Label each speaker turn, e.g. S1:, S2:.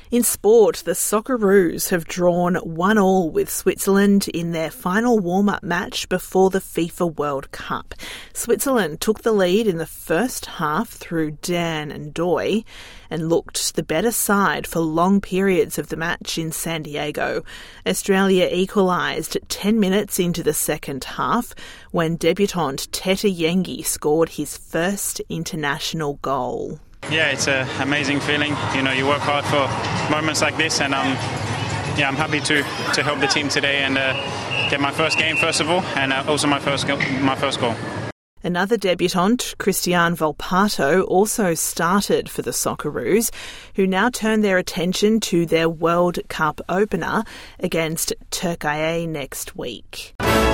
S1: In sport, the Socceroos have drawn 1-1 with Switzerland in their final warm-up match before the FIFA World Cup. Switzerland took the lead in the first half through Dan and Doy and looked the better side for long periods of the match in San Diego. Australia equalised 10 minutes into the second half when debutant Teta Yengi scored his first international goal.
S2: Yeah, it's an amazing feeling. You know, you work hard for moments like this, and I'm happy to help the team today and get my first game first of all, and also my first goal.
S1: Another debutant, Christian Volpato, also started for the Socceroos, who now turn their attention to their World Cup opener against Turkey next week.